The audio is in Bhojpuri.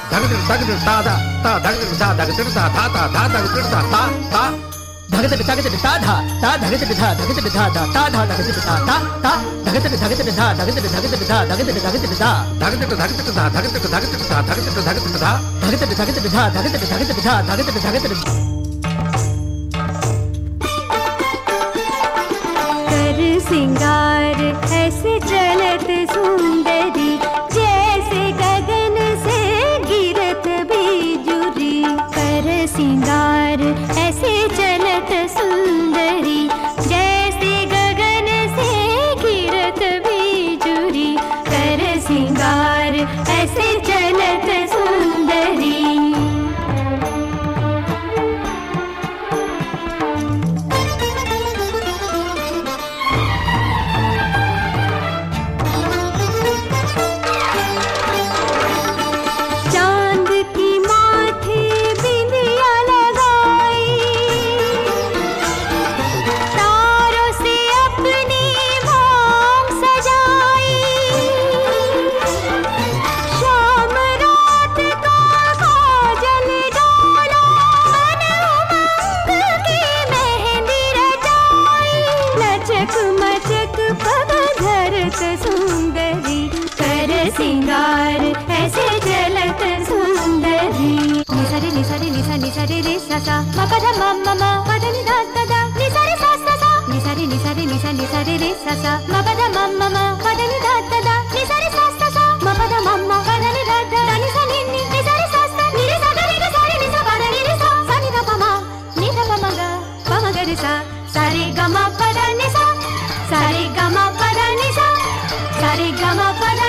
धगतिट धगतिट ता धा ता धगतिट धा धगतिट धा धा ता धा धगतिट धा ता ता धगतिट धगतिट ता धा ता धगतिट धा धगतिट धा धा ता धा धगतिट धा ता ता धगतिट धगतिट धा धगतिट धगतिट धा धगतिट धगतिट धा धगतिट धगतिट धा धगतिट धगतिट धा धगतिट धगतिट धा धगतिट धगतिट धा धगतिट धगतिट धा धगतिट धगतिट कर सिंगार ऐसे चलत सुंदरी जैसे गगन से गिरत बिजुरी कर सिंगार ऐसे चलत सुंदरी जैसे गगन से गिरत बिजुरी कर सिंगार ऐसे चलत सुंदरी सुंदरी कर सिंगार ऐसे चलत सुंदरी निसारे निसारे निसा निसारे रे सा सा मा पा धा मा मा मा पा धा नि धा धा धा निसारे सा सा सा निसारे निसारे निसा निसारे रे सा सा मा पा धा मा मा मा पा धा नि धा धा धा निसारे सा सा सा मा पा धा मा मा पा धा नि धा धा धा नि सा नि नि निसारे सा सा नि रे सा गा रे रे सा रे नि सा पा धा नि रे सा सा नि धा पा मा गा पा मा गा रे सा सा रे गा मा पा धा नि सा सा रे गा मा पा धा नि सा सा रे गा मा पा धा